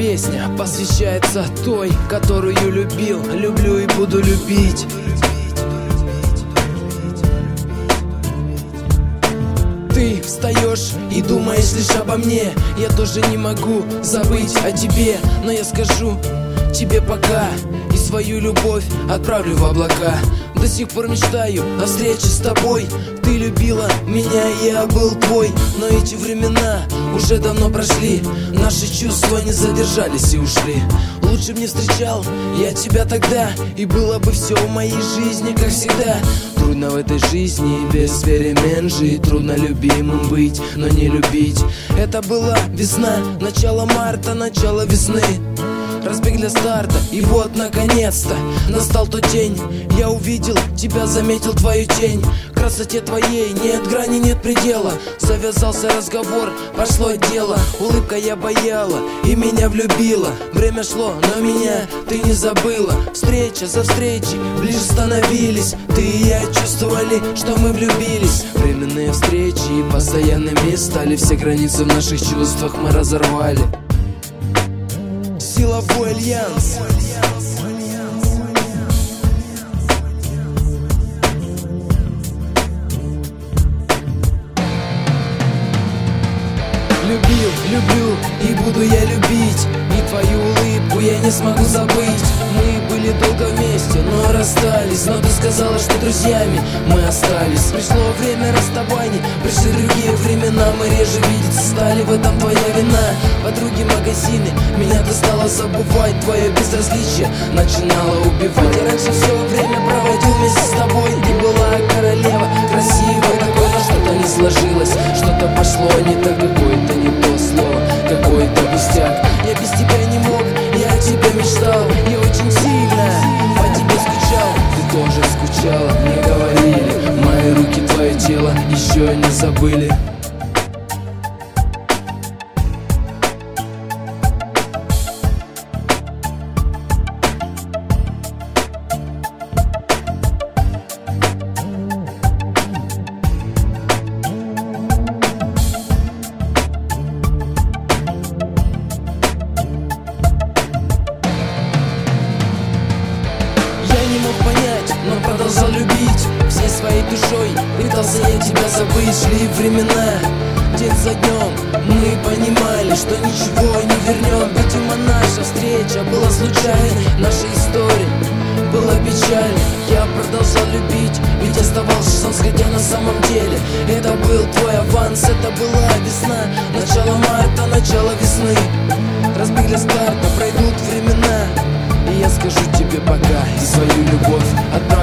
песня посвящается той, которую любил, люблю и буду любить. Ты встаешь и думаешь лишь обо мне. Я тоже не могу забыть о тебе, но я скажу тебе пока и свою любовь отправлю в облака. До сих пор мечтаю о встрече с тобой. Ты любила меня, я был твой. Но эти времена уже давно прошли. Наши чувства не задержались и ушли. Лучше б не встречал я тебя тогда, и было бы все в моей жизни как всегда. Трудно в этой жизни без перемен жить. Трудно любимым быть, но не любить. Это была весна, начало марта, начало весны. Разбег для старта, и вот наконец-то настал тот день. Я увидел тебя, заметил твою тень. Красоте твоей нет грани, нет предела. Завязался разговор, пошло дело. Улыбка я бояла и меня влюбила. Время шло, но меня ты не забыла. Встреча за встречей ближе становились. Ты и я чувствовали, что мы влюбились. Временные встречи постоянными стали. Все границы в наших чувствах мы разорвали. Силовой альянс. Любил, люблю и буду я любить. И твою улыбку я не смогу забыть. Мы были долго вместе, но расстались. Но ты сказала, что друзьями мы остались. Пришло время расставаний, пришли другие времена. Мы реже видеться стали, в этом твоя вина. Подруги, магазины, меня ты стала забывать. Твое безразличие начинало убивать. Я раньше все время проводил вместе с тобой. Ты была королева, красивая такой, но что-то не сложилось. Что-то пошло не так, какое-то не то слово, какой-то пустяк. Я без тебя не мог, я о тебе мечтал. Я очень сильно по тебе скучал. Ты тоже скучала, мне говорили. Мои руки, твое тело еще не забыли. Но продолжал любить всей своей душой. Пытался я тебя забыть, шли времена. День за днем мы понимали, что ничего не вернем. Видимо, наша встреча была случайной. Наша история была печальной. Я продолжал любить, ведь оставался шанс, хотя на самом деле это был твой аванс. Это была весна, начало марта, начало весны. Разбег для старта, пройдут времена. И я скажу тебе пока, и свою любовь отправлю